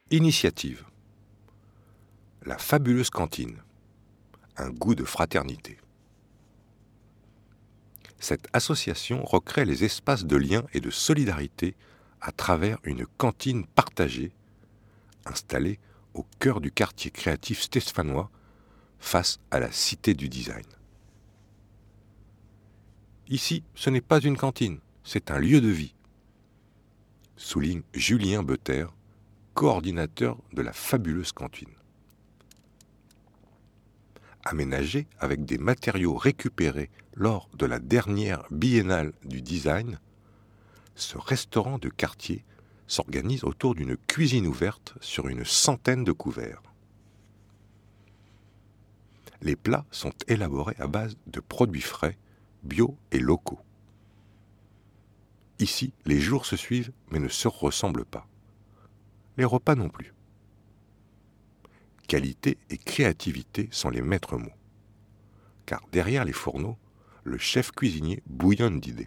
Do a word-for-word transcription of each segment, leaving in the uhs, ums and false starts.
Initiative. La fabuleuse cantine. Un goût de fraternité. Cette association recrée les espaces de lien et de solidarité à travers une cantine partagée, installée au cœur du quartier créatif stéphanois, face à la cité du design. Ici, ce n'est pas une cantine, c'est un lieu de vie, souligne Julien Beter, coordinateur de la fabuleuse cantine. Aménagé avec des matériaux récupérés lors de la dernière biennale du design, ce restaurant de quartier s'organise autour d'une cuisine ouverte sur une centaine de couverts. Les plats sont élaborés à base de produits frais, bio et locaux. Ici, les jours se suivent mais ne se ressemblent pas. Les repas non plus. Qualité et créativité sont les maîtres mots. Car derrière les fourneaux, le chef cuisinier bouillonne d'idées.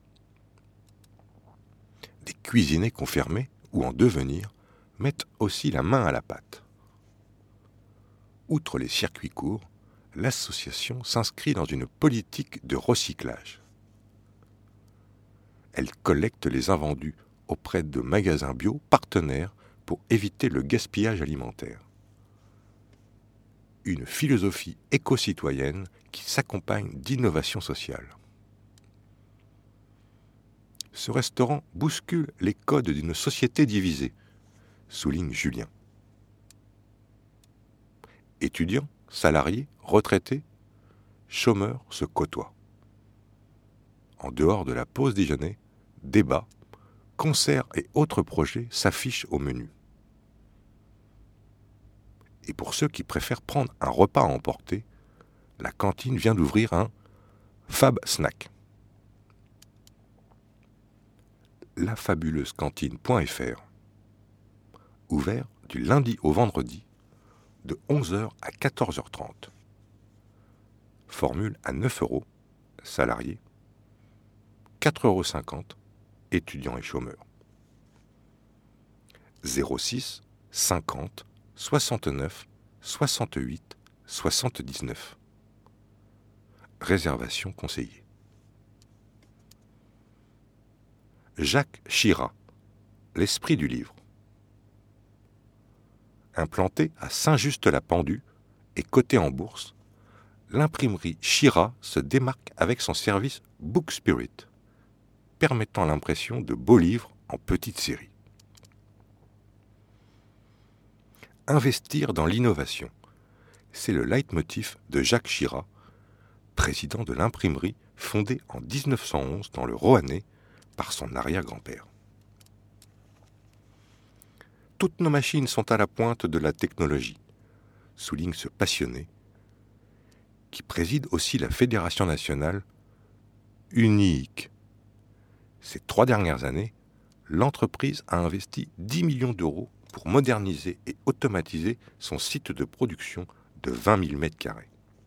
Des cuisiniers confirmés ou en devenir mettent aussi la main à la pâte. Outre les circuits courts, l'association s'inscrit dans une politique de recyclage. Elle collecte les invendus auprès de magasins bio partenaires pour éviter le gaspillage alimentaire. Une philosophie éco-citoyenne qui s'accompagne d'innovation sociale. Ce restaurant bouscule les codes d'une société divisée, souligne Julien. Étudiants, salariés, retraités, chômeurs se côtoient. En dehors de la pause déjeuner, débats, concerts et autres projets s'affichent au menu. Et pour ceux qui préfèrent prendre un repas à emporter, la cantine vient d'ouvrir un Fab Snack. la fabuleuse cantine point f r, ouvert du lundi au vendredi, de onze heures à quatorze heures trente. Formule à neuf euros, salariés, quatre euros cinquante, étudiants et chômeurs. zéro six cinquante soixante-neuf soixante-huit soixante-dix-neuf. Réservation conseillée. Jacques Chirac, l'esprit du livre. Implantée à Saint-Just-la-Pendue et cotée en bourse, l'imprimerie Chirac se démarque avec son service Book Spirit, permettant l'impression de beaux livres en petite série. Investir dans l'innovation, c'est le leitmotiv de Jacques Chirac, président de l'imprimerie fondée en dix-neuf cent onze dans le Roannais par son arrière-grand-père. Toutes nos machines sont à la pointe de la technologie, souligne ce passionné, qui préside aussi la Fédération nationale unique. Ces trois dernières années, l'entreprise a investi dix millions d'euros pour moderniser et automatiser son site de production de vingt mille mètres carrés.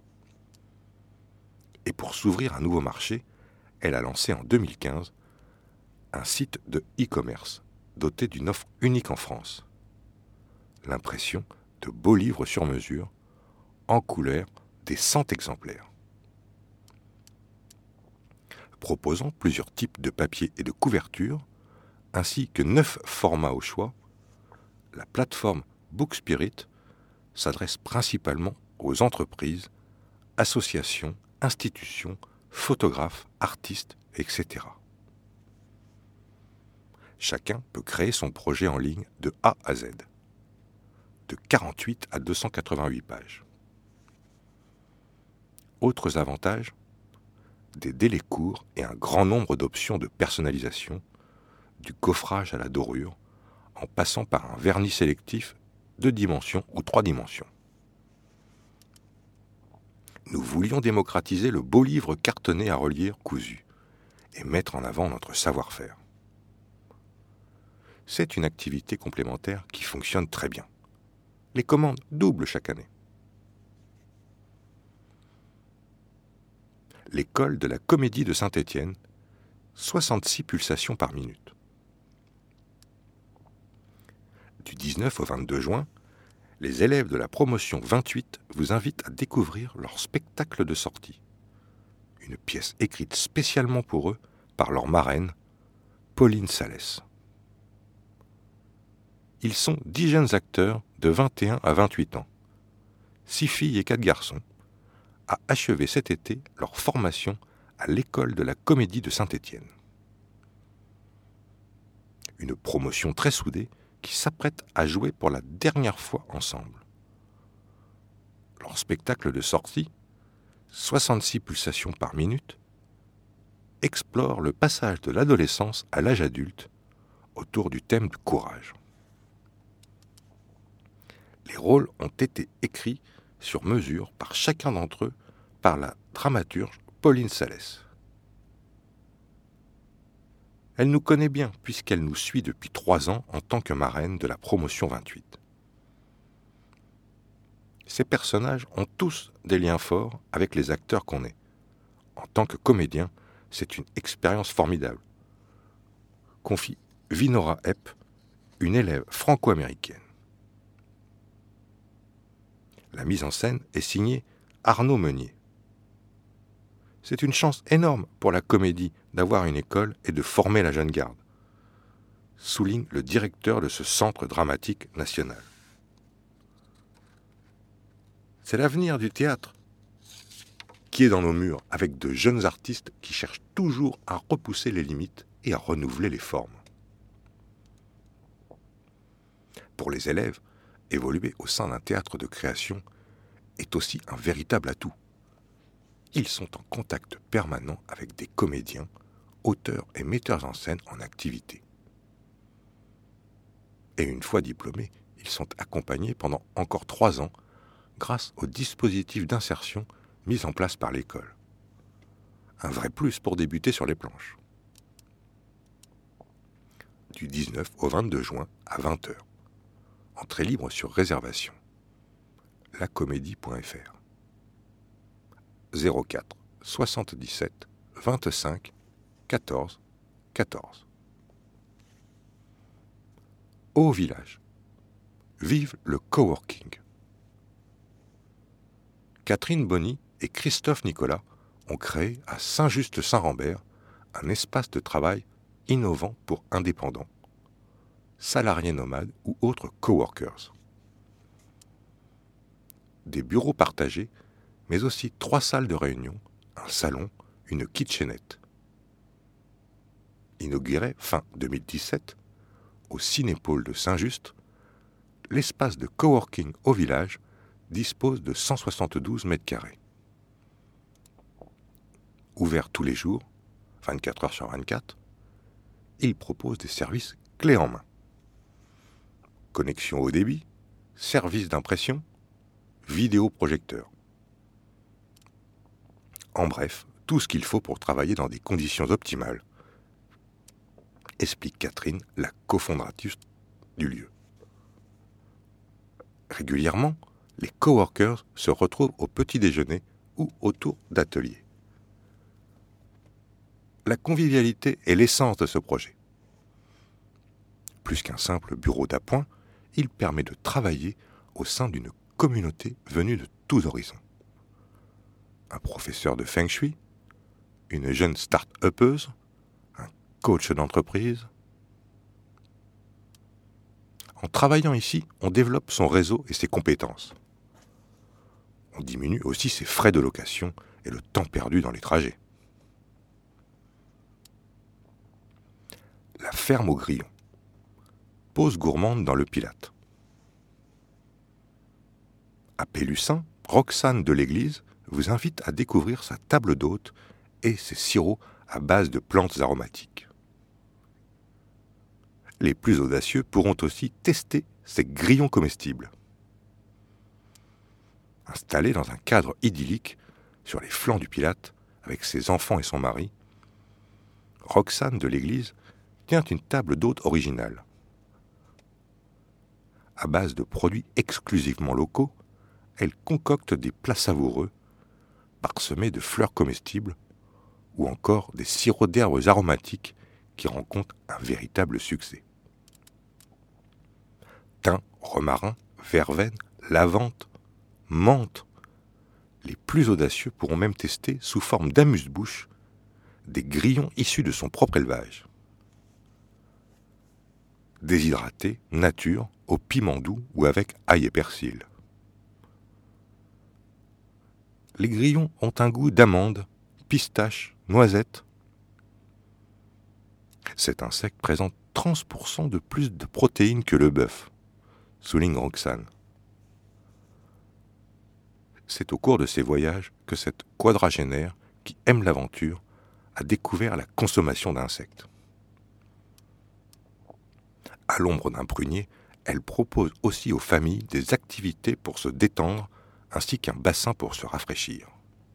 Et pour s'ouvrir un nouveau marché, elle a lancé en deux mille quinze un site de e-commerce doté d'une offre unique en France. L'impression de beaux livres sur mesure, en couleur, des cent exemplaires. Proposant plusieurs types de papier et de couvertures, ainsi que neuf formats au choix, la plateforme Book Spirit s'adresse principalement aux entreprises, associations, institutions, photographes, artistes, et cetera. Chacun peut créer son projet en ligne de A à Z, de quarante-huit à deux cent quatre-vingt-huit pages. Autres avantages, des délais courts et un grand nombre d'options de personnalisation, du coffrage à la dorure, en passant par un vernis sélectif deux dimensions ou trois dimensions. Nous voulions démocratiser le beau livre cartonné à relire cousu et mettre en avant notre savoir-faire. C'est une activité complémentaire qui fonctionne très bien. Les commandes doublent chaque année. L'école de la Comédie de Saint-Étienne, soixante-six pulsations par minute. Du dix-neuf au vingt-deux juin, les élèves de la promotion vingt-huit vous invitent à découvrir leur spectacle de sortie. Une pièce écrite spécialement pour eux par leur marraine, Pauline Salès. Ils sont dix jeunes acteurs de vingt et un à vingt-huit ans, six filles et quatre garçons, à achever cet été leur formation à l'école de la Comédie de Saint-Étienne. Une promotion très soudée qui s'apprête à jouer pour la dernière fois ensemble. Leur spectacle de sortie, soixante-six pulsations par minute, explore le passage de l'adolescence à l'âge adulte autour du thème du courage. Les rôles ont été écrits sur mesure par chacun d'entre eux par la dramaturge Pauline Salès. Elle nous connaît bien puisqu'elle nous suit depuis trois ans en tant que marraine de la promotion vingt-huit. Ces personnages ont tous des liens forts avec les acteurs qu'on est. En tant que comédien, c'est une expérience formidable, confie Vinora Epp, une élève franco-américaine. La mise en scène est signée Arnaud Meunier. C'est une chance énorme pour la comédie d'avoir une école et de former la jeune garde, souligne le directeur de ce centre dramatique national. C'est l'avenir du théâtre qui est dans nos murs, avec de jeunes artistes qui cherchent toujours à repousser les limites et à renouveler les formes. Pour les élèves, évoluer au sein d'un théâtre de création est aussi un véritable atout. Ils sont en contact permanent avec des comédiens, auteurs et metteurs en scène en activité. Et une fois diplômés, ils sont accompagnés pendant encore trois ans grâce au dispositif d'insertion mis en place par l'école. Un vrai plus pour débuter sur les planches. Du dix-neuf au vingt-deux juin à vingt heures. Entrée libre sur réservation. lacomédie point f r. zéro quatre soixante-dix-sept vingt-cinq quatorze quatorze. Au village. Vive le coworking. Catherine Bonny et Christophe Nicolas ont créé à Saint-Just-Saint-Rambert un espace de travail innovant pour indépendants, salariés nomades ou autres coworkers. Des bureaux partagés, mais aussi trois salles de réunion, un salon, une kitchenette. Inauguré fin deux mille dix-sept, au Cinépôle de Saint-Just, l'espace de coworking au village dispose de cent soixante-douze mètres carrés. Ouvert tous les jours, vingt-quatre heures sur vingt-quatre, il propose des services clés en main. Connexion haut débit, service d'impression, vidéoprojecteur. En bref, tout ce qu'il faut pour travailler dans des conditions optimales, explique Catherine, la cofondatrice du lieu. Régulièrement, les coworkers se retrouvent au petit déjeuner ou autour d'ateliers. La convivialité est l'essence de ce projet. Plus qu'un simple bureau d'appoint, il permet de travailler au sein d'une communauté venue de tous horizons. Un professeur de Feng Shui, une jeune start-upeuse, un coach d'entreprise. En travaillant ici, on développe son réseau et ses compétences. On diminue aussi ses frais de location et le temps perdu dans les trajets. La ferme au grillon. Pause gourmande dans le Pilate. À Pélussin, Roxane de l'Église vous invite à découvrir sa table d'hôte et ses sirops à base de plantes aromatiques. Les plus audacieux pourront aussi tester ces grillons comestibles. Installée dans un cadre idyllique sur les flancs du Pilate avec ses enfants et son mari, Roxane de l'Église tient une table d'hôte originale. À base de produits exclusivement locaux, elle concocte des plats savoureux parsemés de fleurs comestibles ou encore des sirops d'herbes aromatiques qui rencontrent un véritable succès. thym, romarin, verveine, lavande, menthe. Les plus audacieux pourront même tester, sous forme d'amuse-bouche, des grillons issus de son propre élevage. Déshydratés, nature, au piment doux ou avec ail et persil. Les grillons ont un goût d'amande, pistache, noisette. Cet insecte présente trente pour cent de plus de protéines que le bœuf, souligne Roxane. C'est au cours de ses voyages que cette quadragénaire, qui aime l'aventure, a découvert la consommation d'insectes. À l'ombre d'un prunier, elle propose aussi aux familles des activités pour se détendre ainsi qu'un bassin pour se rafraîchir.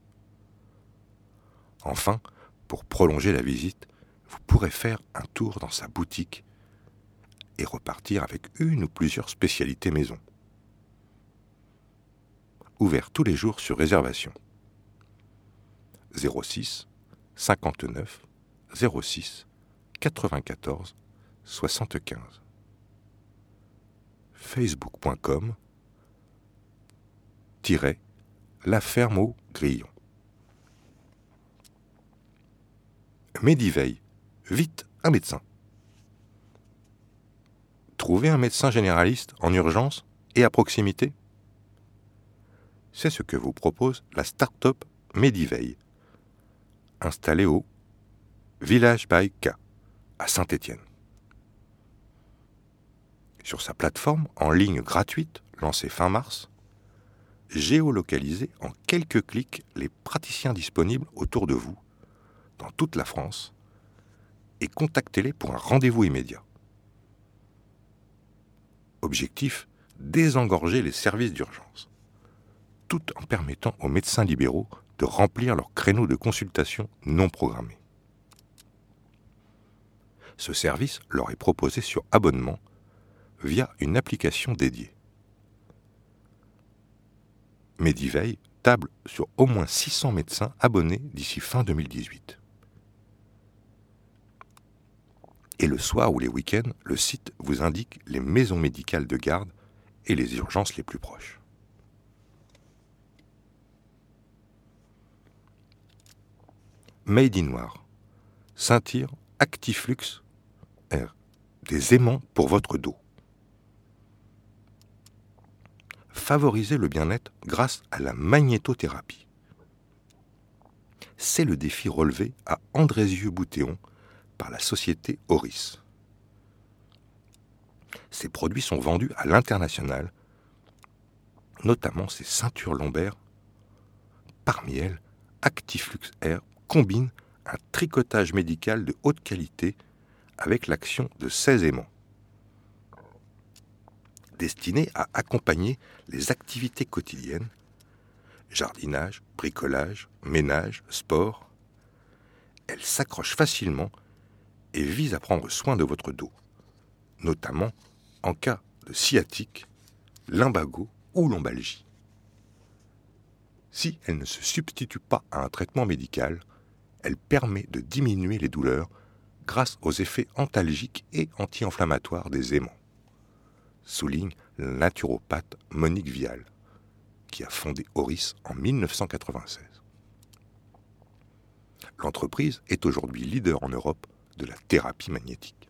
Enfin, pour prolonger la visite, vous pourrez faire un tour dans sa boutique et repartir avec une ou plusieurs spécialités maison. Ouvert tous les jours sur réservation. zéro six cinquante-neuf zéro six quatre-vingt-quatorze soixante-quinze. facebook point com tiret la ferme au grillon. Mediveil, vite un médecin. Trouver un médecin généraliste en urgence et à proximité? C'est ce que vous propose la start-up Mediveil, installée au Village by K, à Saint-Étienne. Sur sa plateforme en ligne gratuite, lancée fin mars, géolocalisez en quelques clics les praticiens disponibles autour de vous, dans toute la France, et contactez-les pour un rendez-vous immédiat. Objectif, désengorger les services d'urgence, tout en permettant aux médecins libéraux de remplir leurs créneaux de consultation non programmés. Ce service leur est proposé sur abonnement via une application dédiée. Mediveil table sur au moins six cents médecins abonnés d'ici fin deux mille dix-huit. Et le soir ou les week-ends, le site vous indique les maisons médicales de garde et les urgences les plus proches. Made in Noir, Saint-Cyr Actiflux R, des aimants pour votre dos. Favorisez le bien-être grâce à la magnétothérapie. C'est le défi relevé à Andrézieux-Boutéon par la société Auris. Ces produits sont vendus à l'international, notamment ces ceintures lombaires. Parmi elles, Actiflux R combine un tricotage médical de haute qualité avec l'action de seize aimants, destinés à accompagner les activités quotidiennes, jardinage, bricolage, ménage, sport. Elle s'accroche facilement et vise à prendre soin de votre dos, notamment en cas de sciatique, lumbago ou lombalgie. Si elle ne se substitue pas à un traitement médical, elle permet de diminuer les douleurs grâce aux effets antalgiques et anti-inflammatoires des aimants, souligne la naturopathe Monique Vial, qui a fondé Auris en mille neuf cent quatre-vingt-seize. L'entreprise est aujourd'hui leader en Europe de la thérapie magnétique.